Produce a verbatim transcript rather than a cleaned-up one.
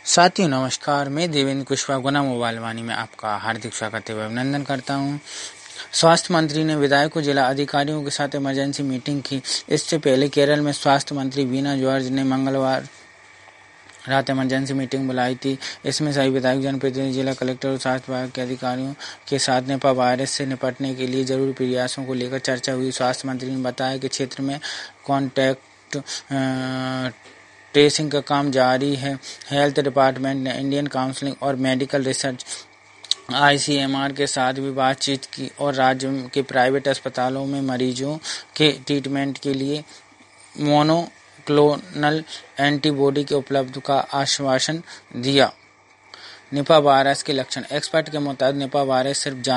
साथियों नमस्कार, मैं देवेंद्र कुशवाहा गुना मोबाइल वाणी में आपका हार्दिक स्वागत एवं अभिनंदन करता हूं। स्वास्थ्य मंत्री ने विधायकों जिला अधिकारियों के साथ इमरजेंसी मीटिंग की। इससे पहले केरल में स्वास्थ्य मंत्री वीना जॉर्ज ने मंगलवार रात इमरजेंसी मीटिंग बुलाई थी। इसमें सभी विधायक, जनप्रतिनिधि, जिला कलेक्टर और स्वास्थ्य विभाग के अधिकारियों के साथ निपा वायरस से निपटने के लिए जरूरी प्रयासों को लेकर चर्चा हुई। स्वास्थ्य मंत्री ने बताया कि क्षेत्र में कॉन्टैक्ट ट्रेसिंग का काम जारी है। हेल्थ डिपार्टमेंट ने इंडियन काउंसिल और medical research I C M R के साथ भी बातचीत की और राज्य के प्राइवेट अस्पतालों में मरीजों के ट्रीटमेंट के लिए मोनोक्लोनल एंटीबॉडी के उपलब्ध का आश्वासन दिया। निपा वायरस के लक्षण। एक्सपर्ट के मुताबिक निपा वायरस सिर्फ